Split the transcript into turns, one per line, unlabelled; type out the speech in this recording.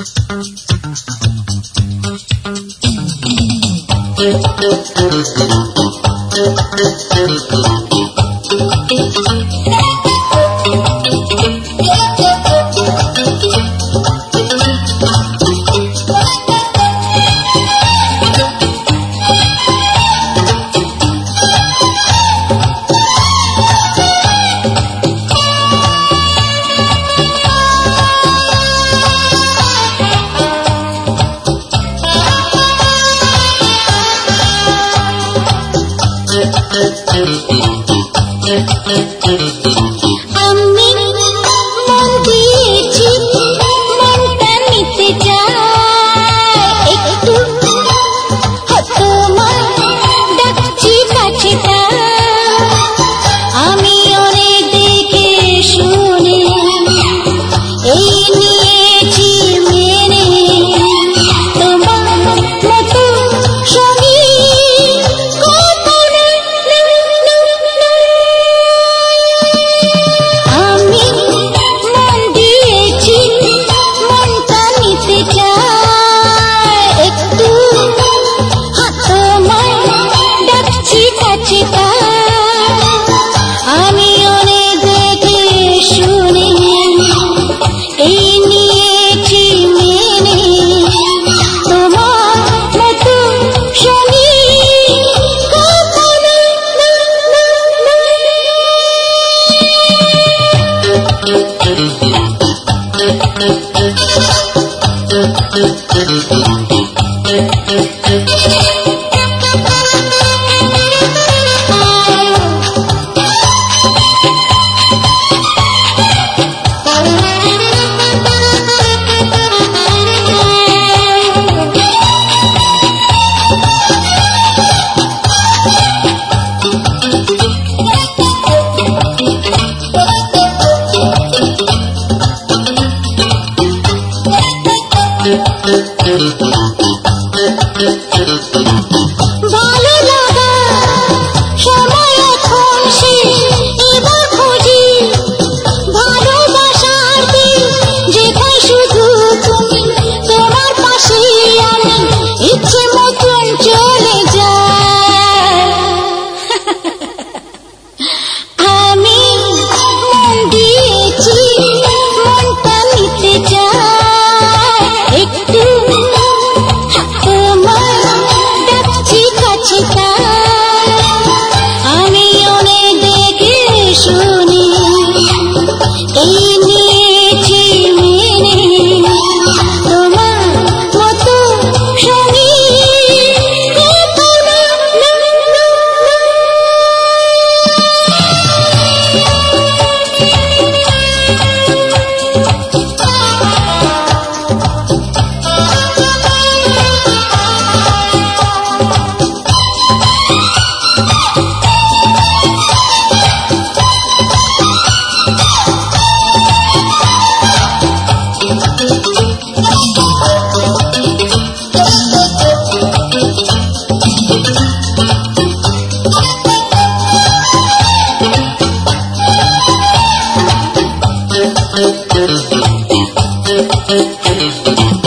আমি মন দিয়েছি, মনটা নিতে চাই একটু, তোমার ডাকছি কাছে আমি অনেক দেখে শুনে এই নিয়েছি মেনে, তোমার মতো সঙ্গী আমি মন দিয়েছি, মনটা নিতে চাই একটু, তোমার ডাকছি কাছে আমি অনেক দেখে শুনে এই নিয়েছি মেনে, তোমার মতো সঙ্গী ভালো লাগা সময় এখন শেষ, এবার খুঁজি ভালোবাসার দিন, যেখানে শুধু তুমি, তোমার পাশে আমি ইচ্ছে মতন চলে যাই। আমি মন দিয়েছি, মনটা নিতে চাই একটু, তোমার ডাকছি কাছে আমি অনেক দেখে শুনি এই নিয়েছি মেনে, তোমার মতো সঙ্গী
Thank you.